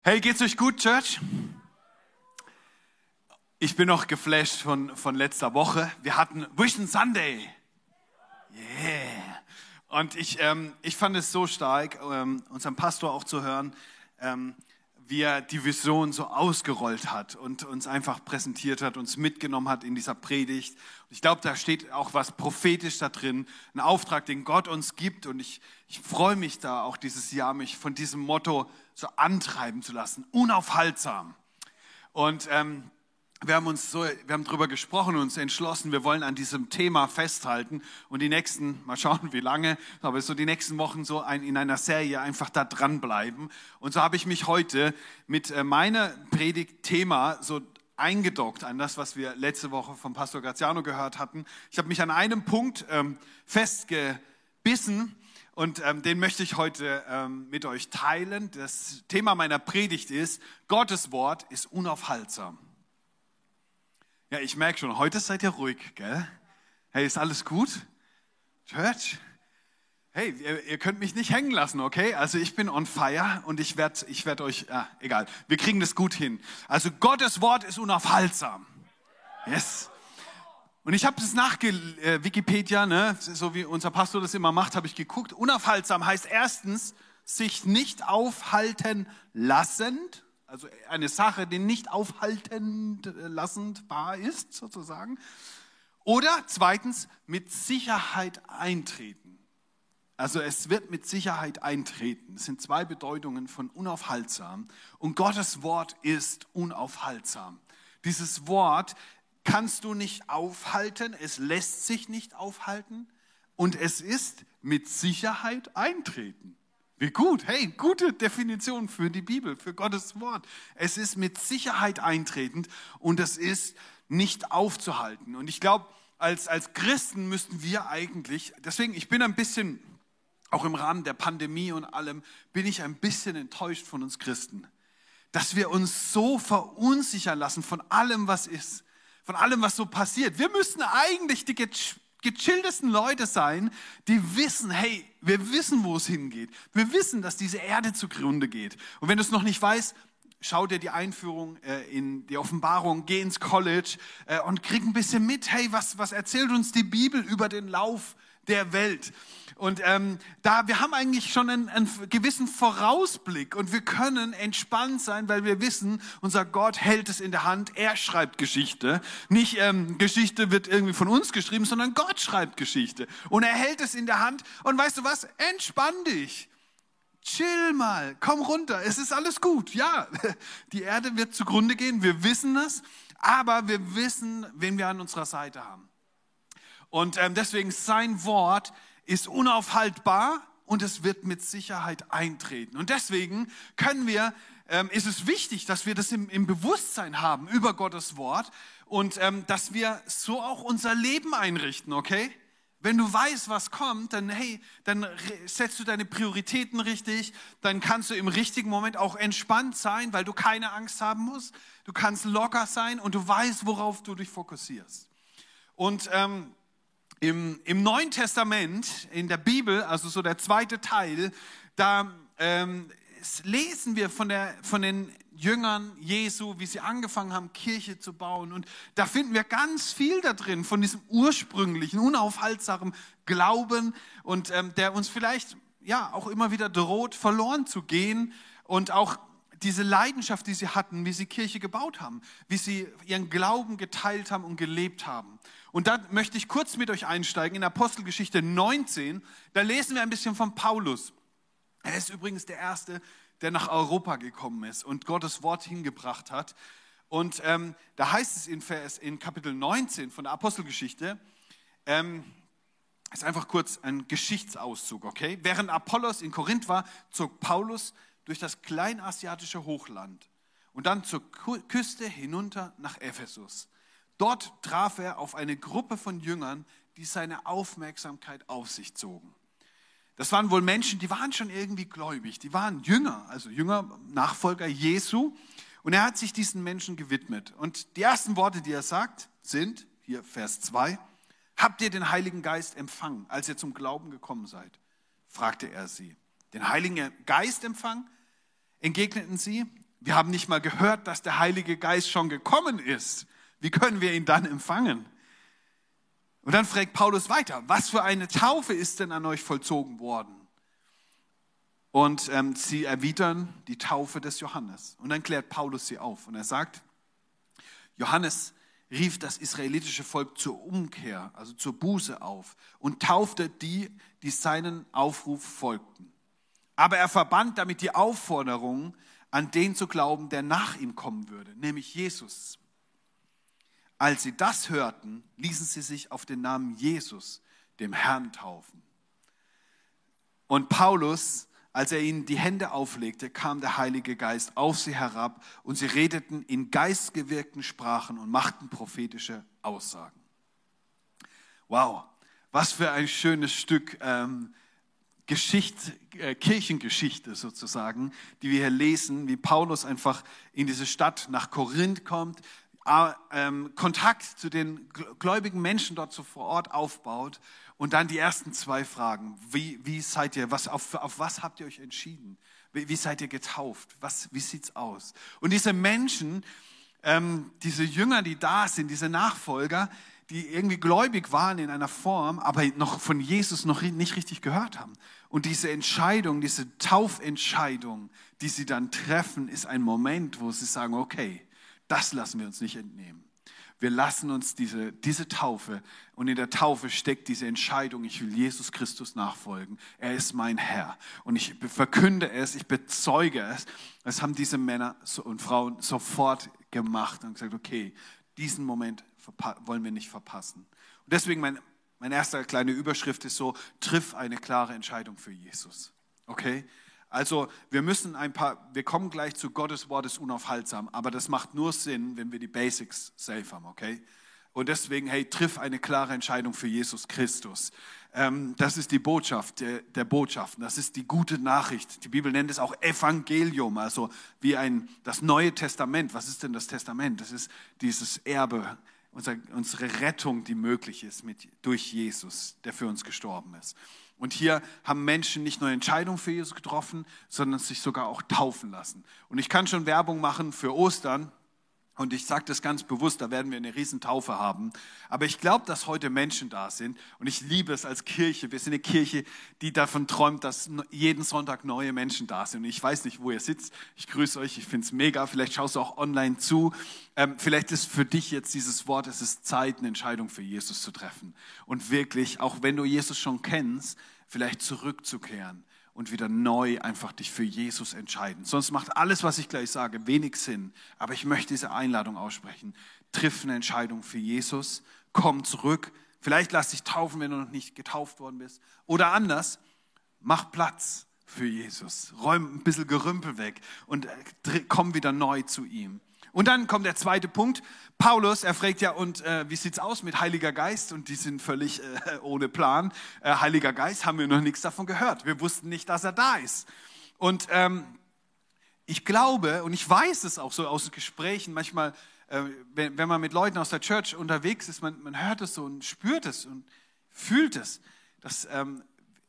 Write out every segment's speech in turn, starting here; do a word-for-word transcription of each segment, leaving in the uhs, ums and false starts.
Hey, geht's euch gut, Church? Ich bin noch geflasht von, von letzter Woche. Wir hatten Vision Sunday. Yeah. Und ich, ähm, ich fand es so stark, ähm, unserem Pastor auch zu hören, ähm, wie er die Vision so ausgerollt hat und uns einfach präsentiert hat, uns mitgenommen hat in dieser Predigt. Und ich glaube, da steht auch was prophetisch da drin, ein Auftrag, den Gott uns gibt. Und ich, ich freue mich da auch dieses Jahr, mich von diesem Motto so antreiben zu lassen, unaufhaltsam. Und ähm, wir haben uns so, wir haben drüber gesprochen und uns entschlossen, wir wollen an diesem Thema festhalten und die nächsten, mal schauen wie lange, aber so die nächsten Wochen so ein, in einer Serie einfach da dranbleiben. Und so habe ich mich heute mit äh, meiner Predigtthema so eingedockt an das, was wir letzte Woche vom Pastor Graziano gehört hatten. Ich habe mich an einem Punkt ähm, festgebissen. Und ähm, den möchte ich heute ähm, mit euch teilen. Das Thema meiner Predigt ist, Gottes Wort ist unaufhaltsam. Ja, ich merke schon, heute seid ihr ruhig, gell? Hey, ist alles gut? Church? Hey, ihr, ihr könnt mich nicht hängen lassen, okay? Also ich bin on fire und ich werde ich werd euch, ah, egal, wir kriegen das gut hin. Also Gottes Wort ist unaufhaltsam. Yes. Und ich habe es nach äh, Wikipedia, ne, so wie unser Pastor das immer macht, habe ich geguckt. Unaufhaltsam heißt erstens, sich nicht aufhalten lassend, also eine Sache, die nicht aufhalten lassendbar ist, sozusagen. Oder zweitens, mit Sicherheit eintreten. Also es wird mit Sicherheit eintreten. Das sind zwei Bedeutungen von unaufhaltsam. Und Gottes Wort ist unaufhaltsam. Dieses Wort kannst du nicht aufhalten, es lässt sich nicht aufhalten und es ist mit Sicherheit eintreten. Wie gut, hey, gute Definition für die Bibel, für Gottes Wort. Es ist mit Sicherheit eintretend und es ist nicht aufzuhalten. Und ich glaube, als, als Christen müssten wir eigentlich, deswegen, ich bin ein bisschen, auch im Rahmen der Pandemie und allem, bin ich ein bisschen enttäuscht von uns Christen, dass wir uns so verunsichern lassen von allem, was ist. Von allem, was so passiert. Wir müssen eigentlich die gechilltesten Leute sein, die wissen, hey, wir wissen, wo es hingeht. Wir wissen, dass diese Erde zugrunde geht. Und wenn du es noch nicht weißt, schau dir die Einführung äh, in die Offenbarung, geh ins College äh, und krieg ein bisschen mit, hey, was, was erzählt uns die Bibel über den Lauf der Welt? Und ähm, da, wir haben eigentlich schon einen, einen gewissen Vorausblick und wir können entspannt sein, weil wir wissen, unser Gott hält es in der Hand, er schreibt Geschichte. Nicht ähm, Geschichte wird irgendwie von uns geschrieben, sondern Gott schreibt Geschichte. Und er hält es in der Hand und weißt du was, entspann dich. Chill mal, komm runter, es ist alles gut. Ja, die Erde wird zugrunde gehen, wir wissen das, aber wir wissen, wen wir an unserer Seite haben. Und ähm, deswegen sein Wort ist unaufhaltbar und es wird mit Sicherheit eintreten. Und deswegen können wir, ähm, ist es wichtig, dass wir das im, im Bewusstsein haben über Gottes Wort und ähm, dass wir so auch unser Leben einrichten, okay? Wenn du weißt, was kommt, dann hey, dann setzt du deine Prioritäten richtig, dann kannst du im richtigen Moment auch entspannt sein, weil du keine Angst haben musst. Du kannst locker sein und du weißt, worauf du dich fokussierst. Und ähm, Im, Im Neuen Testament, in der Bibel, also so der zweite Teil, da ähm, lesen wir von, der, von den Jüngern Jesu, wie sie angefangen haben, Kirche zu bauen. Und da finden wir ganz viel da drin, von diesem ursprünglichen, unaufhaltsamen Glauben, und ähm, der uns vielleicht ja auch immer wieder droht, verloren zu gehen. Und auch diese Leidenschaft, die sie hatten, wie sie Kirche gebaut haben, wie sie ihren Glauben geteilt haben und gelebt haben. Und da möchte ich kurz mit euch einsteigen in Apostelgeschichte neunzehn. Da lesen wir ein bisschen von Paulus. Er ist übrigens der Erste, der nach Europa gekommen ist und Gottes Wort hingebracht hat. Und ähm, da heißt es in, Vers, in Kapitel neunzehn von der Apostelgeschichte, ähm, ist einfach kurz ein Geschichtsauszug, okay? Während Apollos in Korinth war, zog Paulus durch das kleinasiatische Hochland und dann zur Küste hinunter nach Ephesus. Dort traf er auf eine Gruppe von Jüngern, die seine Aufmerksamkeit auf sich zogen. Das waren wohl Menschen, die waren schon irgendwie gläubig, die waren Jünger, also Jünger, Nachfolger Jesu. Und er hat sich diesen Menschen gewidmet. Und die ersten Worte, die er sagt, sind, hier Vers zwei, habt ihr den Heiligen Geist empfangen, als ihr zum Glauben gekommen seid? Fragte er sie. Den Heiligen Geist empfangen? Entgegneten sie. wir haben nicht mal gehört, dass der Heilige Geist schon gekommen ist. Wie können wir ihn dann empfangen? Und dann fragt Paulus weiter, was für eine Taufe ist denn an euch vollzogen worden? Und ähm, sie erwidern die Taufe des Johannes. Und dann klärt Paulus sie auf und er sagt, Johannes rief das israelitische Volk zur Umkehr, also zur Buße auf und taufte die, die seinen Aufruf folgten. Aber er verband damit die Aufforderung, an den zu glauben, der nach ihm kommen würde, nämlich Jesus. Als sie das hörten, ließen sie sich auf den Namen Jesus, dem Herrn, taufen. Und Paulus, als er ihnen die Hände auflegte, kam der Heilige Geist auf sie herab und sie redeten in geistgewirkten Sprachen und machten prophetische Aussagen. Wow, was für ein schönes Stück ähm, Geschichte, äh, Kirchengeschichte sozusagen, die wir hier lesen, wie Paulus einfach in diese Stadt nach Korinth kommt, äh, ähm, Kontakt zu den gläubigen Menschen dort so vor Ort aufbaut und dann die ersten zwei Fragen. Wie, wie seid ihr, was, auf, auf was habt ihr euch entschieden? Wie, wie seid ihr getauft? Was, wie sieht's aus? Und diese Menschen, ähm, diese Jünger, die da sind, diese Nachfolger, die irgendwie gläubig waren in einer Form, aber noch von Jesus noch nicht richtig gehört haben. Und diese Entscheidung, diese Taufentscheidung, die sie dann treffen, ist ein Moment, wo sie sagen, okay, das lassen wir uns nicht entnehmen. Wir lassen uns diese, diese Taufe, und in der Taufe steckt diese Entscheidung, ich will Jesus Christus nachfolgen. Er ist mein Herr. Und ich verkünde es, ich bezeuge es. Das haben diese Männer und Frauen sofort gemacht und gesagt, okay, diesen Moment wollen wir nicht verpassen. Und deswegen mein, meine erste kleine Überschrift ist so, triff eine klare Entscheidung für Jesus. Okay? Also wir müssen ein paar, wir kommen gleich zu Gottes Wort ist unaufhaltsam, aber das macht nur Sinn, wenn wir die Basics safe haben, okay? Und deswegen, hey, triff eine klare Entscheidung für Jesus Christus. Ähm, das ist die Botschaft der, der Botschaften, das ist die gute Nachricht. Die Bibel nennt es auch Evangelium, also wie ein, das Neue Testament. Was ist denn das Testament? Das ist dieses Erbe, unser, unsere Rettung, die möglich ist mit, durch Jesus, der für uns gestorben ist. Und hier haben Menschen nicht nur eine Entscheidung für Jesus getroffen, sondern sich sogar auch taufen lassen. Und ich kann schon Werbung machen für Ostern. Und ich sage das ganz bewusst, da werden wir eine Riesentaufe haben. Aber ich glaube, dass heute Menschen da sind. Und ich liebe es als Kirche. Wir sind eine Kirche, die davon träumt, dass jeden Sonntag neue Menschen da sind. Und ich weiß nicht, wo ihr sitzt. Ich grüße euch. Ich finde es mega. Vielleicht schaust du auch online zu. Ähm, vielleicht ist für dich jetzt dieses Wort, es ist Zeit, eine Entscheidung für Jesus zu treffen. Und wirklich, auch wenn du Jesus schon kennst, vielleicht zurückzukehren und wieder neu einfach dich für Jesus entscheiden. Sonst macht alles, was ich gleich sage, wenig Sinn. Aber ich möchte diese Einladung aussprechen. Triff eine Entscheidung für Jesus, komm zurück. Vielleicht lass dich taufen, wenn du noch nicht getauft worden bist. Oder anders, mach Platz für Jesus. Räum ein bisschen Gerümpel weg und komm wieder neu zu ihm. Und dann kommt der zweite Punkt. Paulus, er fragt ja, und äh, wie sieht's aus mit Heiliger Geist? Und die sind völlig äh, ohne Plan. Äh, Heiliger Geist, haben wir noch nichts davon gehört. Wir wussten nicht, dass er da ist. Und ähm, ich glaube, und ich weiß es auch so aus Gesprächen, manchmal, äh, wenn, wenn man mit Leuten aus der Church unterwegs ist, man, man hört es so und spürt es und fühlt es. Dass, ähm,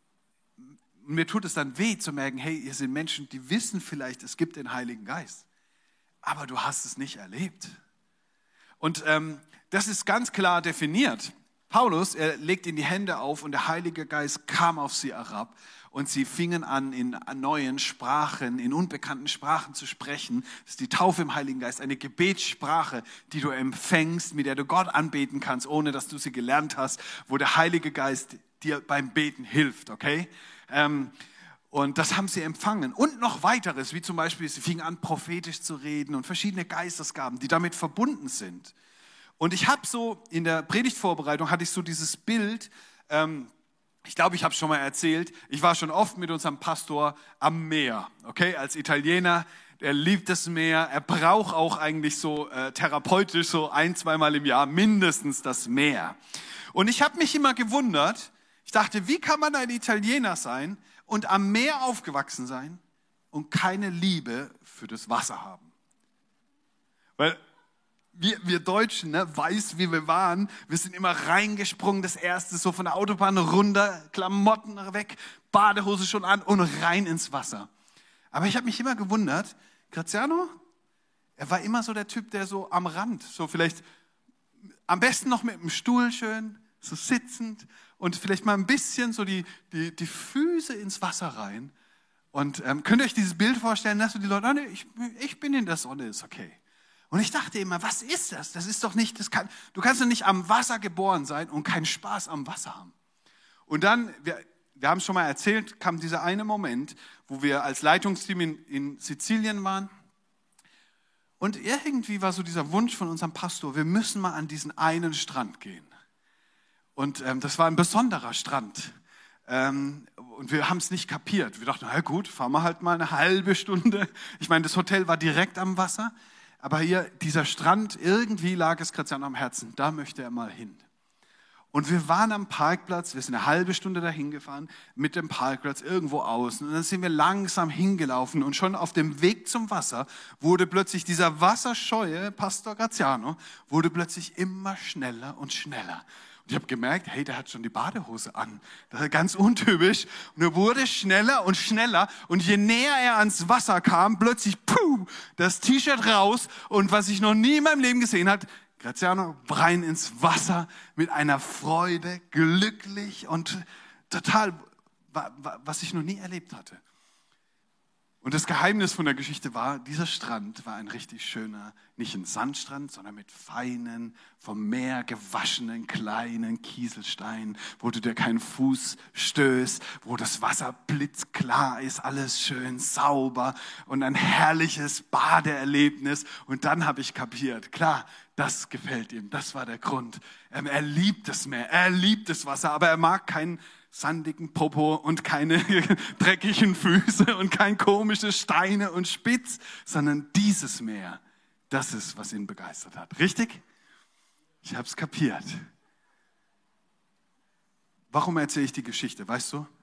mir tut es dann weh zu merken, hey, ihr sind Menschen, die wissen vielleicht, es gibt den Heiligen Geist. Aber du hast es nicht erlebt. Und ähm, das ist ganz klar definiert. Paulus, er legt ihnen die Hände auf und der Heilige Geist kam auf sie herab und sie fingen an, in neuen Sprachen, in unbekannten Sprachen zu sprechen. Das ist die Taufe im Heiligen Geist, eine Gebetssprache, die du empfängst, mit der du Gott anbeten kannst, ohne dass du sie gelernt hast, wo der Heilige Geist dir beim Beten hilft, okay? Ähm, Und das haben sie empfangen. Und noch weiteres, wie zum Beispiel, sie fingen an, prophetisch zu reden und verschiedene Geistesgaben, die damit verbunden sind. Und ich habe so, in der Predigtvorbereitung hatte ich so dieses Bild, ähm, ich glaube, ich habe es schon mal erzählt, ich war schon oft mit unserem Pastor am Meer, okay, als Italiener. Er liebt das Meer, er braucht auch eigentlich so äh, therapeutisch so ein-, zweimal im Jahr mindestens das Meer. Und ich habe mich immer gewundert, ich dachte, wie kann man ein Italiener sein und am Meer aufgewachsen sein und keine Liebe für das Wasser haben? Weil wir, wir Deutschen, ne, weiß wie wir waren, wir sind immer reingesprungen, das erste so von der Autobahn runter, Klamotten weg, Badehose schon an und rein ins Wasser. Aber ich habe mich immer gewundert, Graziano, Er war immer so der Typ, der so am Rand, so vielleicht am besten noch mit dem Stuhl schön, so sitzend und vielleicht mal ein bisschen so die, die, die Füße ins Wasser rein. Und ähm, könnt ihr euch dieses Bild vorstellen, dass so die Leute, oh, nee, ich, ich bin in der Sonne, ist okay. Und ich dachte immer, was ist das? Das ist doch nicht, das kann, du kannst doch nicht am Wasser geboren sein und keinen Spaß am Wasser haben. Und dann, wir, wir haben schon mal erzählt, kam dieser eine Moment, wo wir als Leitungsteam in, in Sizilien waren. Und irgendwie war so dieser Wunsch von unserem Pastor, wir müssen mal an diesen einen Strand gehen. Und ähm, das war ein besonderer Strand. Ähm, und wir haben es nicht kapiert. Wir dachten, na gut, fahren wir halt mal eine halbe Stunde. Ich meine, das Hotel war direkt am Wasser. Aber hier, dieser Strand, irgendwie lag es Graziano am Herzen. Da möchte er mal hin. Und wir waren am Parkplatz, wir sind eine halbe Stunde dahin gefahren, mit dem Parkplatz irgendwo außen. Und dann sind wir langsam hingelaufen und schon auf dem Weg zum Wasser wurde plötzlich dieser wasserscheue Pastor Graziano, wurde plötzlich immer schneller und schneller. Und ich habe gemerkt, hey, der hat schon die Badehose an. Das ist ganz untypisch. Und er wurde schneller und schneller. Und je näher er ans Wasser kam, plötzlich, puh, das T-Shirt raus. Und was ich noch nie in meinem Leben gesehen habe, Graziano rein ins Wasser mit einer Freude, glücklich und total, was ich noch nie erlebt hatte. Und das Geheimnis von der Geschichte war, dieser Strand war ein richtig schöner, nicht ein Sandstrand, sondern mit feinen, vom Meer gewaschenen, kleinen Kieselsteinen, wo du dir keinen Fuß stößt, wo das Wasser blitzklar ist, alles schön sauber und ein herrliches Badeerlebnis. Und dann habe ich kapiert, klar, das gefällt ihm, das war der Grund. Er liebt das Meer, er liebt das Wasser, aber er mag keinen sandigen Popo und keine dreckigen Füße und kein komische Steine und Spitz, sondern dieses Meer, das ist, was ihn begeistert hat. Richtig? Ich habe es kapiert. Warum erzähle ich die Geschichte, weißt du?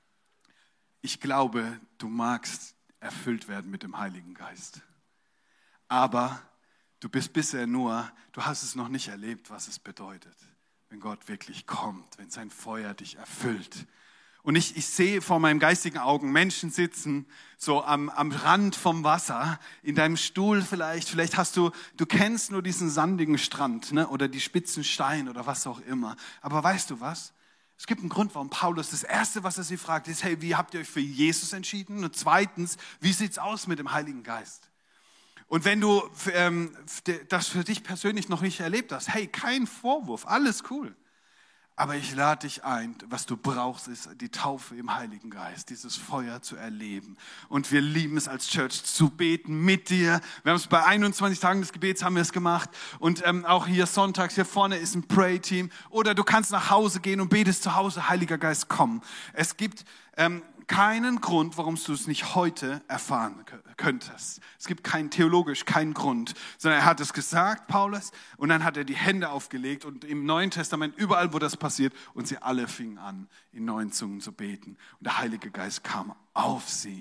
Ich glaube, du magst erfüllt werden mit dem Heiligen Geist. Aber du bist bisher nur, du hast es noch nicht erlebt, was es bedeutet, wenn Gott wirklich kommt, wenn sein Feuer dich erfüllt. Und ich, ich sehe vor meinen geistigen Augen Menschen sitzen, so am, am Rand vom Wasser, in deinem Stuhl vielleicht. Vielleicht hast du, du kennst nur diesen sandigen Strand, ne? Oder die spitzen Steine oder was auch immer. Aber weißt du was? Es gibt einen Grund, warum Paulus das Erste, was er sie fragt, ist, hey, wie habt ihr euch für Jesus entschieden? Und zweitens, wie sieht's aus mit dem Heiligen Geist? Und wenn du ähm, das für dich persönlich noch nicht erlebt hast, hey, kein Vorwurf, alles cool. Aber ich lade dich ein, was du brauchst, ist die Taufe im Heiligen Geist, dieses Feuer zu erleben. Und wir lieben es als Church zu beten mit dir. Wir haben es bei einundzwanzig Tagen des Gebets haben wir es gemacht. Und ähm, auch hier sonntags, hier vorne ist ein Pray-Team. Oder du kannst nach Hause gehen und betest zu Hause, Heiliger Geist, komm. Es gibt ähm, keinen Grund, warum du es nicht heute erfahren könntest. Es gibt keinen theologisch, keinen Grund, sondern er hat es gesagt, Paulus, und dann hat er die Hände aufgelegt und im Neuen Testament, überall, wo das passiert, und sie alle fingen an, in neuen Zungen zu beten. Und der Heilige Geist kam auf sie.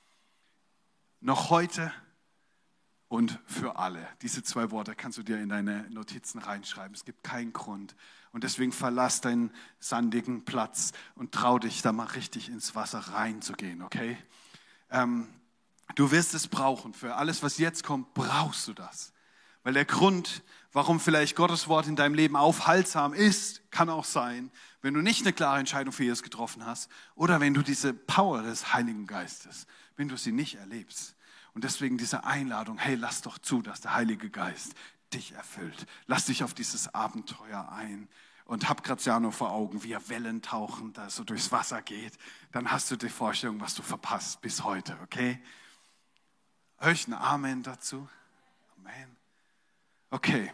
Noch heute und für alle. Diese zwei Worte kannst du dir in deine Notizen reinschreiben. Es gibt keinen Grund. Und deswegen verlass deinen sandigen Platz und trau dich, da mal richtig ins Wasser reinzugehen, okay? Ähm, du wirst es brauchen. Für alles, was jetzt kommt, brauchst du das. Weil der Grund, warum vielleicht Gottes Wort in deinem Leben aufhaltsam ist, kann auch sein, wenn du nicht eine klare Entscheidung für Jesus getroffen hast oder wenn du diese Power des Heiligen Geistes, wenn du sie nicht erlebst. Und deswegen diese Einladung, hey, lass doch zu, dass der Heilige Geist dich erfüllt. Lass dich auf dieses Abenteuer ein und hab Graziano vor Augen, wie er Wellen tauchen, da so durchs Wasser geht. Dann hast du die Vorstellung, was du verpasst bis heute, okay? Hör ich ein Amen dazu? Amen. Okay.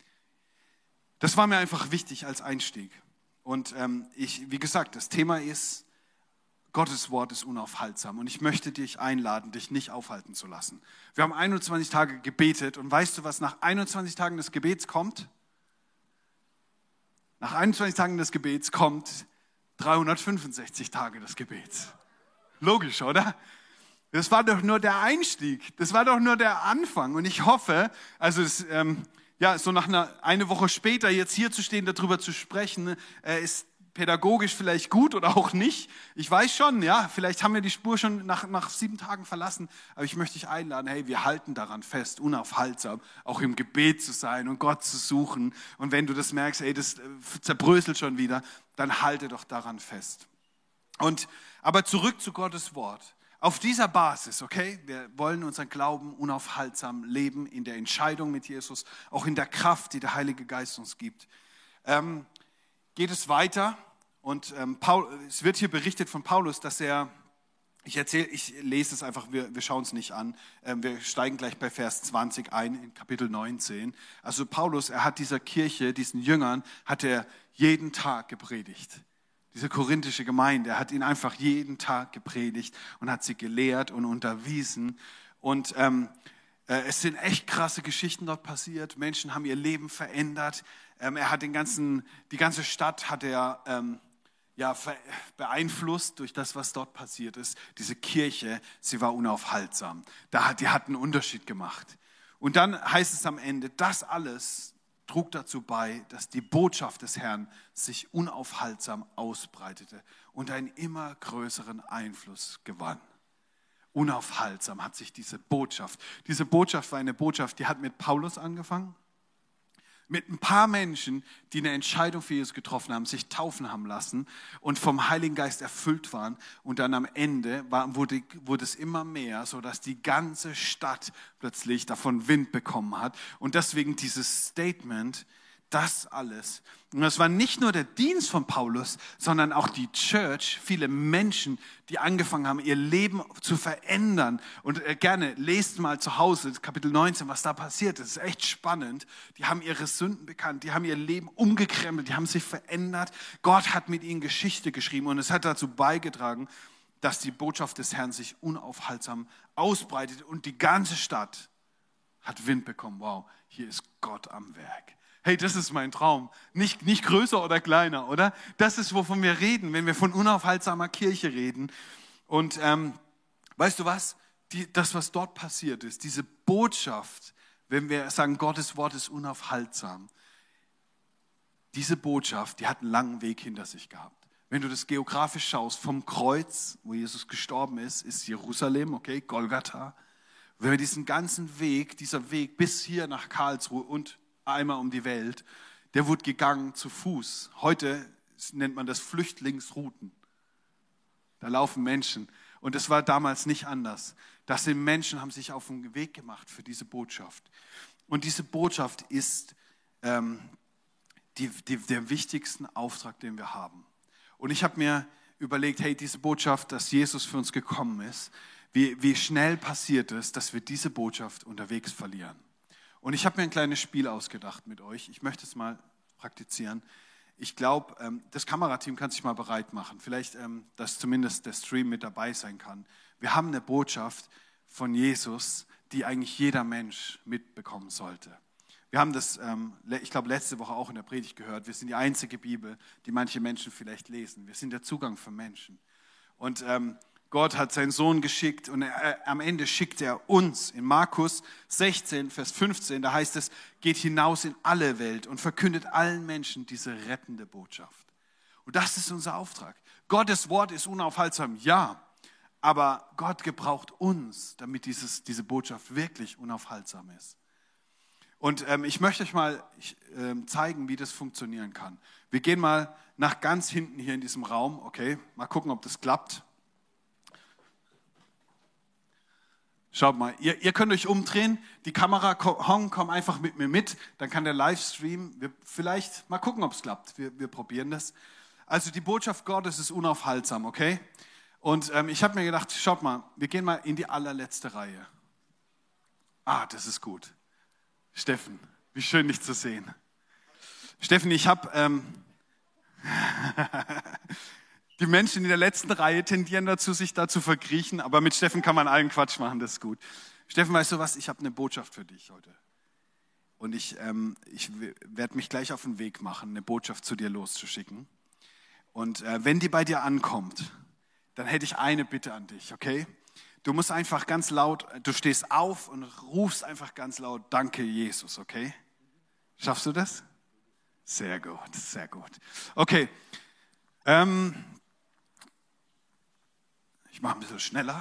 Das war mir einfach wichtig als Einstieg. Und ähm, ich, wie gesagt, das Thema ist, Gottes Wort ist unaufhaltsam und ich möchte dich einladen, dich nicht aufhalten zu lassen. Wir haben einundzwanzig Tage gebetet und weißt du, was nach einundzwanzig Tagen des Gebets kommt? Nach einundzwanzig Tagen des Gebets kommt dreihundertfünfundsechzig Tage des Gebets. Logisch, oder? Das war doch nur der Einstieg, das war doch nur der Anfang und ich hoffe, also es, ähm, ja, so nach einer eine Woche später jetzt hier zu stehen, darüber zu sprechen, äh, ist pädagogisch vielleicht gut oder auch nicht. Ich weiß schon, ja, vielleicht haben wir die Spur schon nach, nach sieben Tagen verlassen, aber ich möchte dich einladen, hey, wir halten daran fest, unaufhaltsam, auch im Gebet zu sein und Gott zu suchen. Und wenn du das merkst, hey, das zerbröselt schon wieder, dann halte doch daran fest. Und, aber zurück zu Gottes Wort. Auf dieser Basis, okay, wir wollen unseren Glauben unaufhaltsam leben, in der Entscheidung mit Jesus, auch in der Kraft, die der Heilige Geist uns gibt. Ähm, geht es weiter und ähm, Paul, es wird hier berichtet von Paulus, dass er, ich erzähle, ich lese es einfach, wir, wir schauen es nicht an, ähm, wir steigen gleich bei Vers zwanzig ein, in Kapitel neunzehn. Also Paulus, er hat dieser Kirche, diesen Jüngern, hat er jeden Tag gepredigt. Diese korinthische Gemeinde, er hat ihnen einfach jeden Tag gepredigt und hat sie gelehrt und unterwiesen. Und ähm, äh, es sind echt krasse Geschichten dort passiert. Menschen haben ihr Leben verändert. Ähm, er hat den ganzen, die ganze Stadt hat er ähm, ja, ver- beeinflusst durch das, was dort passiert ist. Diese Kirche, sie war unaufhaltsam. Da hat, die hat einen Unterschied gemacht. Und dann heißt es am Ende, das alles trug dazu bei, dass die Botschaft des Herrn sich unaufhaltsam ausbreitete und einen immer größeren Einfluss gewann. Unaufhaltsam hat sich diese Botschaft, diese Botschaft war eine Botschaft, die hat mit Paulus angefangen, mit ein paar Menschen, die eine Entscheidung für Jesus getroffen haben, sich taufen haben lassen und vom Heiligen Geist erfüllt waren. Und dann am Ende war, wurde, wurde es immer mehr, sodass die ganze Stadt plötzlich davon Wind bekommen hat. Und deswegen dieses Statement, das alles. Und das war nicht nur der Dienst von Paulus, sondern auch die Church, viele Menschen, die angefangen haben, ihr Leben zu verändern. Und äh, gerne, lest mal zu Hause, Kapitel neunzehn, was da passiert ist. Das ist echt spannend. Die haben ihre Sünden bekannt, die haben ihr Leben umgekrempelt, die haben sich verändert. Gott hat mit ihnen Geschichte geschrieben und es hat dazu beigetragen, dass die Botschaft des Herrn sich unaufhaltsam ausbreitet und die ganze Stadt hat Wind bekommen. Wow, hier ist Gott am Werk. Hey, das ist mein Traum. Nicht, nicht größer oder kleiner, oder? Das ist, wovon wir reden, wenn wir von unaufhaltsamer Kirche reden. Und ähm, weißt du was? Die, das, was dort passiert ist, diese Botschaft, wenn wir sagen, Gottes Wort ist unaufhaltsam, diese Botschaft, die hat einen langen Weg hinter sich gehabt. Wenn du das geografisch schaust, vom Kreuz, wo Jesus gestorben ist, ist Jerusalem, okay, Golgatha. Wenn wir diesen ganzen Weg, dieser Weg bis hier nach Karlsruhe und einmal um die Welt, der wurde gegangen zu Fuß. Heute nennt man das Flüchtlingsrouten. Da laufen Menschen. Und es war damals nicht anders. Das sind Menschen, haben sich auf den Weg gemacht für diese Botschaft. Und diese Botschaft ist ähm, die, die, der wichtigste Auftrag, den wir haben. Und ich habe mir überlegt, hey, diese Botschaft, dass Jesus für uns gekommen ist, wie, wie schnell passiert es, dass wir diese Botschaft unterwegs verlieren. Und ich habe mir ein kleines Spiel ausgedacht mit euch. Ich möchte es mal praktizieren. Ich glaube, ähm, das Kamerateam kann sich mal bereit machen. Vielleicht, ähm, dass zumindest der Stream mit dabei sein kann. Wir haben eine Botschaft von Jesus, die eigentlich jeder Mensch mitbekommen sollte. Wir haben das, ähm, ich glaube, letzte Woche auch in der Predigt gehört. Wir sind die einzige Bibel, die manche Menschen vielleicht lesen. Wir sind der Zugang für Menschen. Und ähm, Gott hat seinen Sohn geschickt und er, am Ende schickt er uns. In Markus sechzehn, Vers fünfzehn, da heißt es, geht hinaus in alle Welt und verkündet allen Menschen diese rettende Botschaft. Und das ist unser Auftrag. Gottes Wort ist unaufhaltsam, ja, aber Gott gebraucht uns, damit dieses, diese Botschaft wirklich unaufhaltsam ist. Und ähm, ich möchte euch mal ich, ähm, zeigen, wie das funktionieren kann. Wir gehen mal nach ganz hinten hier in diesem Raum, okay, mal gucken, ob das klappt. Schaut mal, ihr, ihr könnt euch umdrehen, die Kamera, Hong, komm einfach mit mir mit, dann kann der Livestream, wir, vielleicht mal gucken, ob es klappt, wir, wir probieren das. Also die Botschaft Gottes ist unaufhaltsam, okay? Und ähm, ich habe mir gedacht, schaut mal, wir gehen mal in die allerletzte Reihe. Ah, das ist gut. Steffen, wie schön dich zu sehen. Steffen, ich habe... Ähm, Die Menschen in der letzten Reihe tendieren dazu, sich da zu verkriechen, aber mit Steffen kann man allen Quatsch machen, das ist gut. Steffen, weißt du was, ich habe eine Botschaft für dich heute. Und ich, ähm, ich werde mich gleich auf den Weg machen, eine Botschaft zu dir loszuschicken. Und äh, wenn die bei dir ankommt, dann hätte ich eine Bitte an dich, okay? Du musst einfach ganz laut, du stehst auf und rufst einfach ganz laut, danke Jesus, okay? Schaffst du das? Sehr gut, sehr gut. Okay. Ähm, ich mache ein bisschen schneller.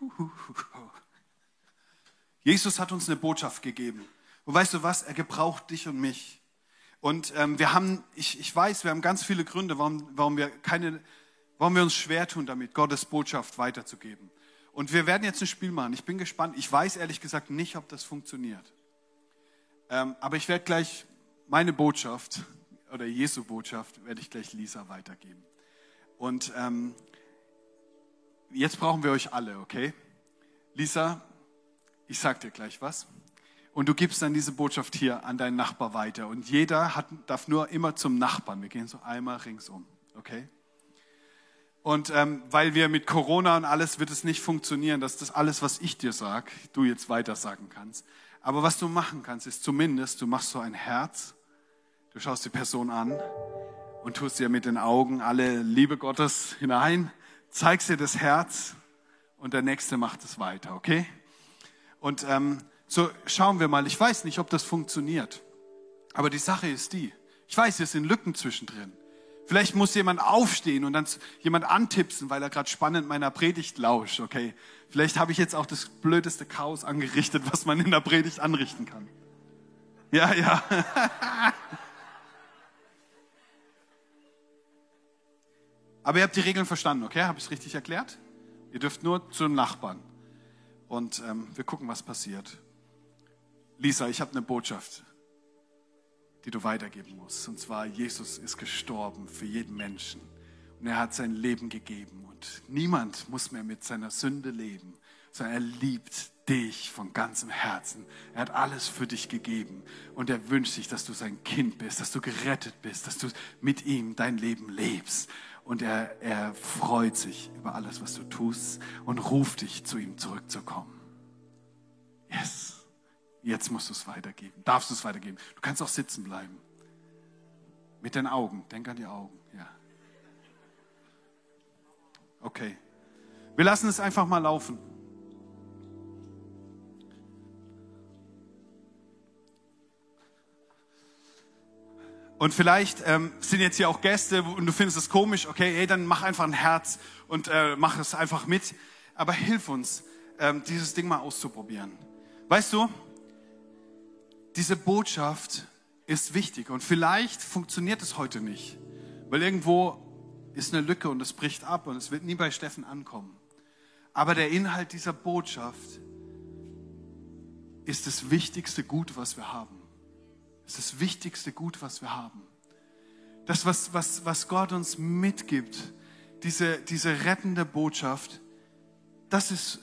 Jesus hat uns eine Botschaft gegeben. Und weißt du was? Er gebraucht dich und mich. Und ähm, wir haben, ich, ich weiß, wir haben ganz viele Gründe, warum, warum, wir keine, warum wir uns schwer tun damit, Gottes Botschaft weiterzugeben. Und wir werden jetzt ein Spiel machen. Ich bin gespannt. Ich weiß ehrlich gesagt nicht, ob das funktioniert. Ähm, aber ich werde gleich meine Botschaft oder Jesu Botschaft werde ich gleich Lisa weitergeben. Und ähm, jetzt brauchen wir euch alle, okay? Lisa, ich sag dir gleich was. Und du gibst dann diese Botschaft hier an deinen Nachbar weiter. Und jeder hat, darf nur immer zum Nachbarn. Wir gehen so einmal ringsum, okay? Und ähm, weil wir mit Corona und alles wird es nicht funktionieren, dass das alles, was ich dir sage, du jetzt weiter sagen kannst. Aber was du machen kannst, ist zumindest, du machst so ein Herz, du schaust die Person an und tust dir mit den Augen alle Liebe Gottes hinein, zeigst dir das Herz und der Nächste macht es weiter, okay? Und ähm, so schauen wir mal, ich weiß nicht, ob das funktioniert, aber die Sache ist die, ich weiß, hier sind Lücken zwischendrin. Vielleicht muss jemand aufstehen und dann jemand antipsen, weil er gerade spannend meiner Predigt lauscht, okay? Vielleicht habe ich jetzt auch das blödeste Chaos angerichtet, was man in der Predigt anrichten kann. Ja, ja. Aber ihr habt die Regeln verstanden, okay? Habe ich es richtig erklärt? Ihr dürft nur zu den Nachbarn. Und ähm, wir gucken, was passiert. Lisa, ich habe eine Botschaft, die du weitergeben musst. Und zwar, Jesus ist gestorben für jeden Menschen. Und er hat sein Leben gegeben. Und niemand muss mehr mit seiner Sünde leben, sondern er liebt dich von ganzem Herzen. Er hat alles für dich gegeben. Und er wünscht sich, dass du sein Kind bist, dass du gerettet bist, dass du mit ihm dein Leben lebst. Und er, er freut sich über alles, was du tust und ruft dich, zu ihm zurückzukommen. Yes. Jetzt musst du es weitergeben. Darfst du es weitergeben. Du kannst auch sitzen bleiben. Mit den Augen. Denk an die Augen. Ja. Okay. Wir lassen es einfach mal laufen. Und vielleicht ähm, sind jetzt hier auch Gäste und du findest es komisch. Okay, hey, dann mach einfach ein Herz und äh, mach es einfach mit. Aber hilf uns, ähm, dieses Ding mal auszuprobieren. Weißt du, diese Botschaft ist wichtig und vielleicht funktioniert es heute nicht, weil irgendwo ist eine Lücke und es bricht ab und es wird nie bei Steffen ankommen. Aber der Inhalt dieser Botschaft ist das wichtigste Gut, was wir haben. Es ist das wichtigste Gut, was wir haben. Das, was, was, was Gott uns mitgibt, diese, diese rettende Botschaft, das ist,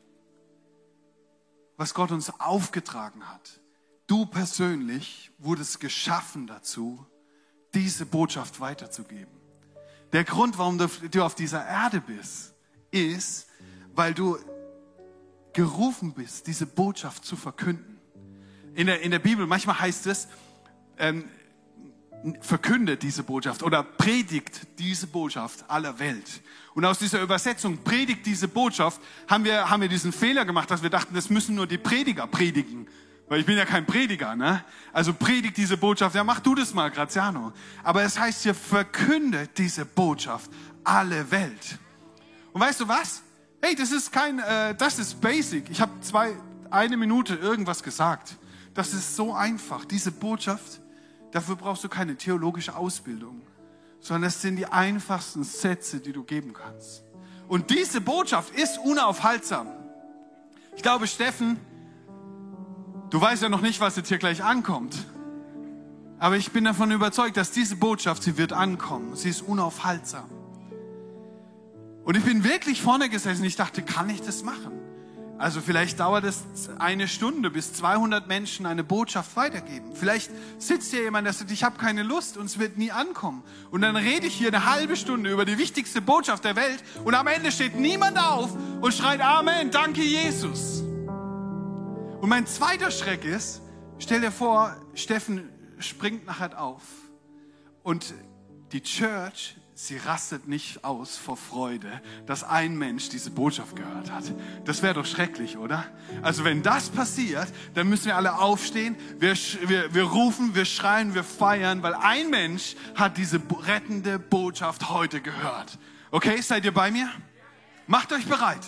was Gott uns aufgetragen hat. Du persönlich wurdest geschaffen dazu, diese Botschaft weiterzugeben. Der Grund, warum du auf dieser Erde bist, ist, weil du gerufen bist, diese Botschaft zu verkünden. In der, in der Bibel, manchmal heißt es, ähm, verkünde diese Botschaft oder predigt diese Botschaft aller Welt. Und aus dieser Übersetzung, predigt diese Botschaft, haben wir, haben wir diesen Fehler gemacht, dass wir dachten, das müssen nur die Prediger predigen. Weil ich bin ja kein Prediger, ne? Also predigt diese Botschaft, ja mach du das mal, Graziano. Aber es heißt hier, verkünde diese Botschaft alle Welt. Und weißt du was? Hey, das ist kein, äh, das ist basic. Ich habe zwei, eine Minute irgendwas gesagt. Das ist so einfach. Diese Botschaft, dafür brauchst du keine theologische Ausbildung, sondern es sind die einfachsten Sätze, die du geben kannst. Und diese Botschaft ist unaufhaltsam. Ich glaube, Steffen, du weißt ja noch nicht, was jetzt hier gleich ankommt. Aber ich bin davon überzeugt, dass diese Botschaft, sie wird ankommen. Sie ist unaufhaltsam. Und ich bin wirklich vorne gesessen. Ich dachte, kann ich das machen? Also vielleicht dauert es eine Stunde, bis zweihundert Menschen eine Botschaft weitergeben. Vielleicht sitzt hier jemand, der sagt, ich habe keine Lust und es wird nie ankommen. Und dann rede ich hier eine halbe Stunde über die wichtigste Botschaft der Welt und am Ende steht niemand auf und schreit Amen, danke Jesus. Und mein zweiter Schreck ist, stell dir vor, Steffen springt nachher auf und die Church sie rastet nicht aus vor Freude, dass ein Mensch diese Botschaft gehört hat. Das wäre doch schrecklich, oder? Also wenn das passiert, dann müssen wir alle aufstehen, wir, wir, wir rufen, wir schreien, wir feiern, weil ein Mensch hat diese rettende Botschaft heute gehört. Okay, seid ihr bei mir? Macht euch bereit.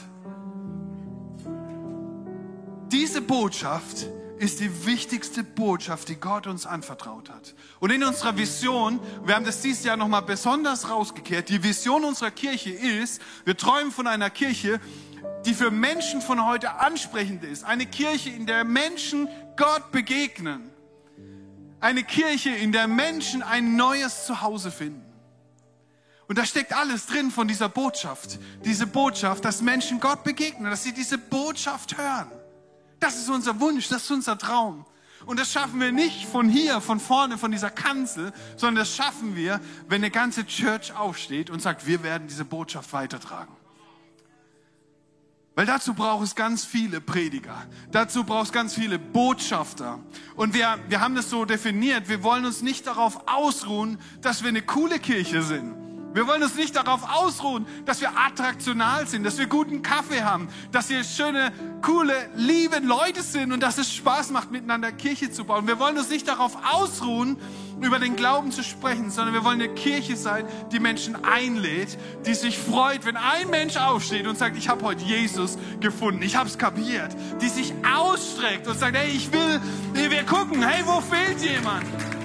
Diese Botschaft ist die wichtigste Botschaft, die Gott uns anvertraut hat. Und in unserer Vision, wir haben das dieses Jahr nochmal besonders rausgekehrt, die Vision unserer Kirche ist, wir träumen von einer Kirche, die für Menschen von heute ansprechend ist. Eine Kirche, in der Menschen Gott begegnen. Eine Kirche, in der Menschen ein neues Zuhause finden. Und da steckt alles drin von dieser Botschaft. Diese Botschaft, dass Menschen Gott begegnen, dass sie diese Botschaft hören. Das ist unser Wunsch, das ist unser Traum. Und das schaffen wir nicht von hier, von vorne, von dieser Kanzel, sondern das schaffen wir, wenn eine ganze Church aufsteht und sagt, wir werden diese Botschaft weitertragen. Weil dazu braucht es ganz viele Prediger, dazu braucht es ganz viele Botschafter. Und wir, wir haben das so definiert, wir wollen uns nicht darauf ausruhen, dass wir eine coole Kirche sind. Wir wollen uns nicht darauf ausruhen, dass wir attraktional sind, dass wir guten Kaffee haben, dass wir schöne, coole, liebe Leute sind und dass es Spaß macht, miteinander Kirche zu bauen. Wir wollen uns nicht darauf ausruhen, über den Glauben zu sprechen, sondern wir wollen eine Kirche sein, die Menschen einlädt, die sich freut, wenn ein Mensch aufsteht und sagt, ich habe heute Jesus gefunden, ich habe es kapiert, die sich ausstreckt und sagt, hey, ich will, wir gucken, hey, wo fehlt jemand?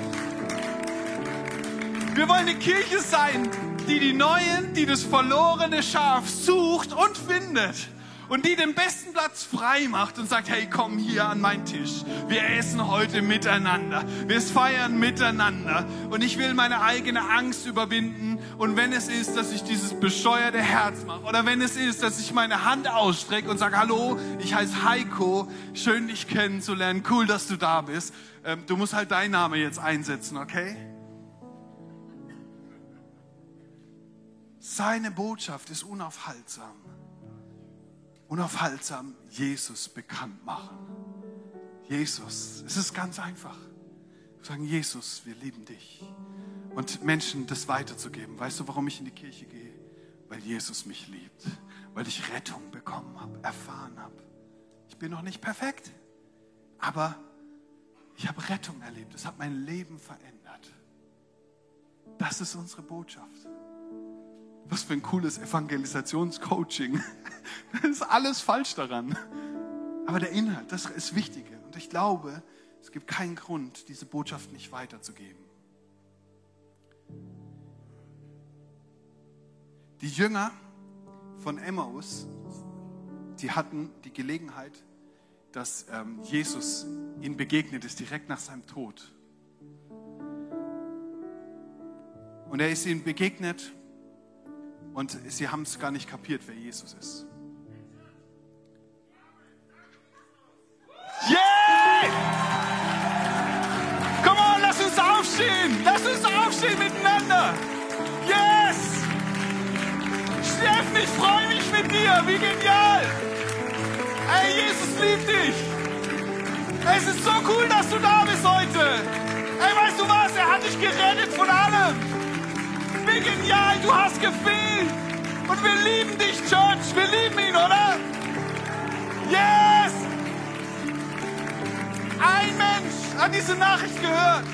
Wir wollen eine Kirche sein, die die Neuen, die das verlorene Schaf sucht und findet und die den besten Platz frei macht und sagt, hey, komm hier an meinen Tisch. Wir essen heute miteinander. Wir feiern miteinander. Und ich will meine eigene Angst überwinden. Und wenn es ist, dass ich dieses bescheuerte Herz mache oder wenn es ist, dass ich meine Hand ausstrecke und sage, hallo, ich heiße Heiko, schön dich kennenzulernen, cool, dass du da bist. Ähm, du musst halt deinen Namen jetzt einsetzen, okay? Seine Botschaft ist unaufhaltsam. Unaufhaltsam Jesus bekannt machen. Jesus, es ist ganz einfach. Wir sagen, Jesus, wir lieben dich. Und Menschen das weiterzugeben. Weißt du, warum ich in die Kirche gehe? Weil Jesus mich liebt. Weil ich Rettung bekommen habe, erfahren habe. Ich bin noch nicht perfekt, aber ich habe Rettung erlebt. Es hat mein Leben verändert. Das ist unsere Botschaft. Was für ein cooles Evangelisationscoaching. Das ist alles falsch daran. Aber der Inhalt, das ist wichtig. Und ich glaube, es gibt keinen Grund, diese Botschaft nicht weiterzugeben. Die Jünger von Emmaus, die hatten die Gelegenheit, dass ähm, Jesus ihnen begegnet ist, direkt nach seinem Tod. Und er ist ihnen begegnet und sie haben es gar nicht kapiert, wer Jesus ist. Yeah! Come on, lass uns aufstehen! Lass uns aufstehen miteinander! Yes! Steffen, ich freue mich mit dir! Wie genial! Hey, Jesus liebt dich! Es ist so cool, dass du da bist heute! Hey, weißt du was? Er hat dich gerettet von allem! Wie genial, du hast gefehlt! Und wir lieben dich, Church! Wir lieben ihn, oder? Yes! Ein Mensch hat diese Nachricht gehört.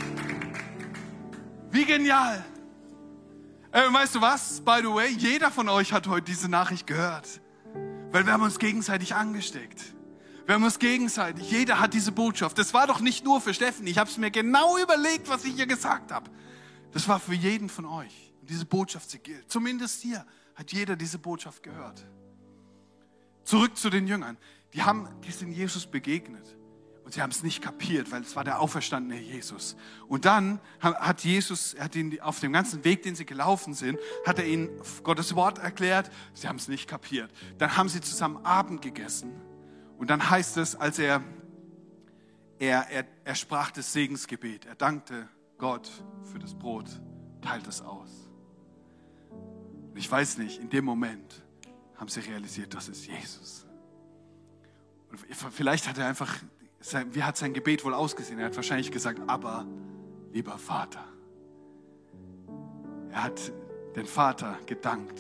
Wie genial. Äh, weißt du was? By the way, jeder von euch hat heute diese Nachricht gehört. Weil wir haben uns gegenseitig angesteckt. Wir haben uns gegenseitig, jeder hat diese Botschaft. Das war doch nicht nur für Steffen. Ich habe es mir genau überlegt, was ich hier gesagt habe. Das war für jeden von euch. Und diese Botschaft, sie gilt. Zumindest hier hat jeder diese Botschaft gehört. Zurück zu den Jüngern. Die, haben, die sind Jesus begegnet. Und sie haben es nicht kapiert, weil es war der auferstandene Jesus. Und dann hat Jesus, er hat ihnen auf dem ganzen Weg, den sie gelaufen sind, hat er ihnen Gottes Wort erklärt. Sie haben es nicht kapiert. Dann haben sie zusammen Abend gegessen. Und dann heißt es, als er, er, er, er sprach das Segensgebet. Er dankte Gott für das Brot, teilt es aus. Und ich weiß nicht, in dem Moment haben sie realisiert, das ist Jesus. Und vielleicht hat er einfach, wie hat sein Gebet wohl ausgesehen? Er hat wahrscheinlich gesagt, aber lieber Vater. Er hat den Vater gedankt.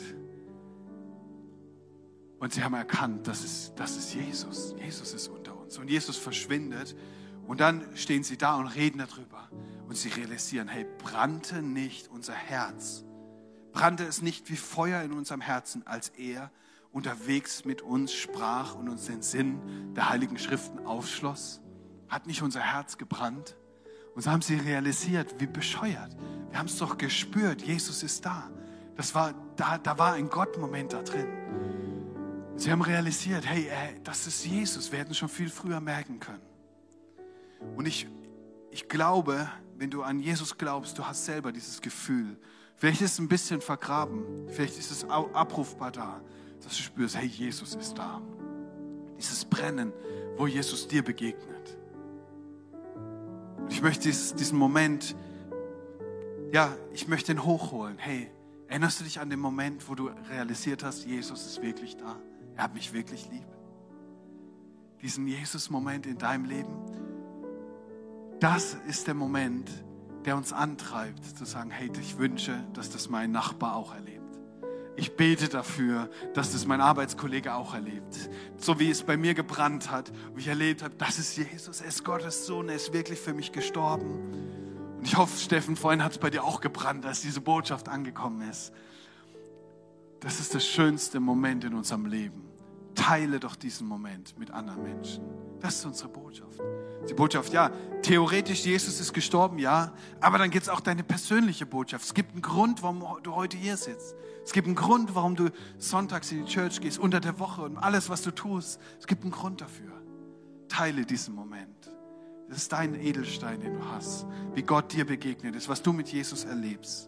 Und sie haben erkannt, das ist, das ist Jesus. Jesus ist unter uns. Und Jesus verschwindet. Und dann stehen sie da und reden darüber. Und sie realisieren, hey, brannte nicht unser Herz? Brannte es nicht wie Feuer in unserem Herzen, als er unterwegs mit uns sprach und uns den Sinn der Heiligen Schriften aufschloss? Hat nicht unser Herz gebrannt? Und so haben sie realisiert, wie bescheuert. Wir haben es doch gespürt, Jesus ist da. Das war, da, da war ein Gott-Moment da drin. Sie haben realisiert, hey, ey, das ist Jesus. Wir hätten schon viel früher merken können. Und ich, ich glaube, wenn du an Jesus glaubst, du hast selber dieses Gefühl. Vielleicht ist es ein bisschen vergraben. Vielleicht ist es abrufbar da. Dass du spürst, hey, Jesus ist da. Dieses Brennen, wo Jesus dir begegnet. Und ich möchte dieses, diesen Moment, ja, ich möchte ihn hochholen. Hey, erinnerst du dich an den Moment, wo du realisiert hast, Jesus ist wirklich da? Er hat mich wirklich lieb. Diesen Jesus-Moment in deinem Leben, das ist der Moment, der uns antreibt, zu sagen, hey, ich wünsche, dass das mein Nachbar auch erlebt. Ich bete dafür, dass das mein Arbeitskollege auch erlebt. So wie es bei mir gebrannt hat, wie ich erlebt habe, das ist Jesus, er ist Gottes Sohn, er ist wirklich für mich gestorben. Und ich hoffe, Steffen, vorhin hat es bei dir auch gebrannt, als diese Botschaft angekommen ist. Das ist der schönste Moment in unserem Leben. Teile doch diesen Moment mit anderen Menschen. Das ist unsere Botschaft. Die Botschaft, ja, theoretisch, Jesus ist gestorben, ja, aber dann gibt es auch deine persönliche Botschaft. Es gibt einen Grund, warum du heute hier sitzt. Es gibt einen Grund, warum du sonntags in die Church gehst, unter der Woche und alles, was du tust. Es gibt einen Grund dafür. Teile diesen Moment. Das ist dein Edelstein, den du hast, wie Gott dir begegnet ist, was du mit Jesus erlebst.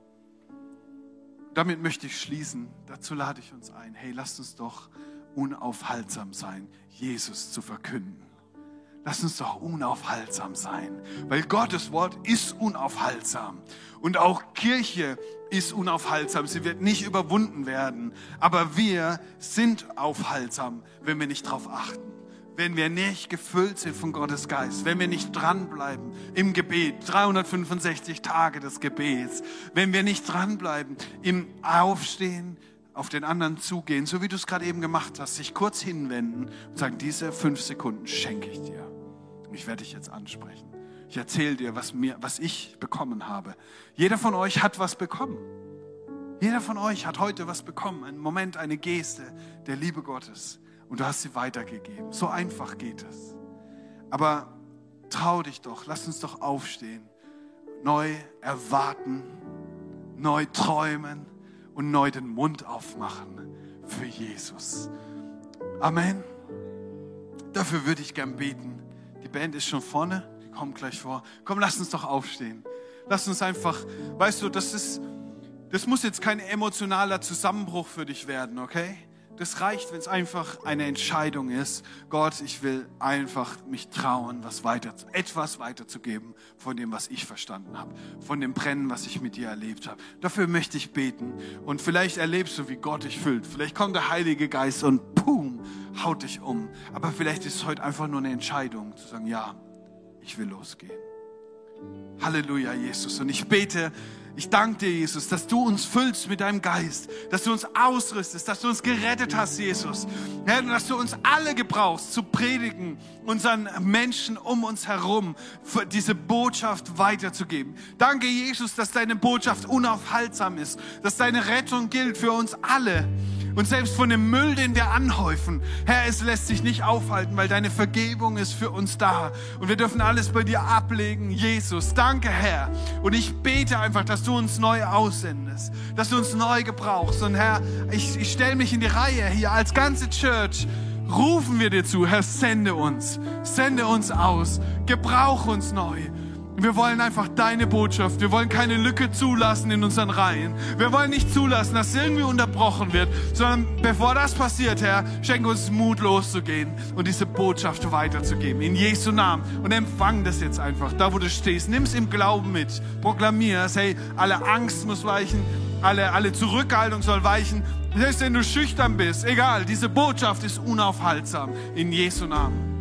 Damit möchte ich schließen. Dazu lade ich uns ein. Hey, lasst uns doch unaufhaltsam sein, Jesus zu verkünden. Lass uns doch unaufhaltsam sein, weil Gottes Wort ist unaufhaltsam und auch Kirche ist unaufhaltsam. Sie wird nicht überwunden werden, aber wir sind aufhaltsam, wenn wir nicht darauf achten. Wenn wir nicht gefüllt sind von Gottes Geist, wenn wir nicht dranbleiben im Gebet, dreihundertfünfundsechzig Tage des Gebets, wenn wir nicht dranbleiben im Aufstehen, auf den anderen zugehen, so wie du es gerade eben gemacht hast, sich kurz hinwenden und sagen, diese fünf Sekunden schenke ich dir. Und ich werde dich jetzt ansprechen. Ich erzähle dir, was, mir, was ich bekommen habe. Jeder von euch hat was bekommen. Jeder von euch hat heute was bekommen. Ein Moment, eine Geste der Liebe Gottes. Und du hast sie weitergegeben. So einfach geht es. Aber trau dich doch, lass uns doch aufstehen, neu erwarten, neu träumen und neu den Mund aufmachen für Jesus. Amen. Dafür würde ich gern beten. Die Band ist schon vorne, die kommt gleich vor. Komm, lass uns doch aufstehen. Lass uns einfach, weißt du, das ist, das muss jetzt kein emotionaler Zusammenbruch für dich werden, okay? Das reicht, wenn es einfach eine Entscheidung ist. Gott, ich will einfach mich trauen, was weiter, etwas weiterzugeben von dem, was ich verstanden habe. Von dem Brennen, was ich mit dir erlebt habe. Dafür möchte ich beten. Und vielleicht erlebst du, wie Gott dich füllt. Vielleicht kommt der Heilige Geist und pum, haut dich um. Aber vielleicht ist es heute einfach nur eine Entscheidung, zu sagen, ja, ich will losgehen. Halleluja, Jesus. Und ich bete, ich danke dir, Jesus, dass du uns füllst mit deinem Geist, dass du uns ausrüstest, dass du uns gerettet hast, Jesus. Ja, und dass du uns alle gebrauchst, zu predigen, unseren Menschen um uns herum, für diese Botschaft weiterzugeben. Danke, Jesus, dass deine Botschaft unaufhaltsam ist, dass deine Rettung gilt für uns alle. Und selbst von dem Müll, den wir anhäufen, Herr, es lässt sich nicht aufhalten, weil deine Vergebung ist für uns da. Und wir dürfen alles bei dir ablegen, Jesus. Danke, Herr. Und ich bete einfach, dass du uns neu aussendest, dass du uns neu gebrauchst. Und Herr, ich, ich stelle mich in die Reihe hier als ganze Church. Rufen wir dir zu, Herr, sende uns. Sende uns aus. Gebrauch uns neu. Wir wollen einfach deine Botschaft. Wir wollen keine Lücke zulassen in unseren Reihen. Wir wollen nicht zulassen, dass irgendwie unterbrochen wird, sondern bevor das passiert, Herr, schenke uns Mut, loszugehen und diese Botschaft weiterzugeben. In Jesu Namen. Und empfang das jetzt einfach, da wo du stehst. Nimm es im Glauben mit. Proklamier es. Hey, alle Angst muss weichen. Alle, alle Zurückhaltung soll weichen. Selbst wenn du schüchtern bist, egal, diese Botschaft ist unaufhaltsam. In Jesu Namen.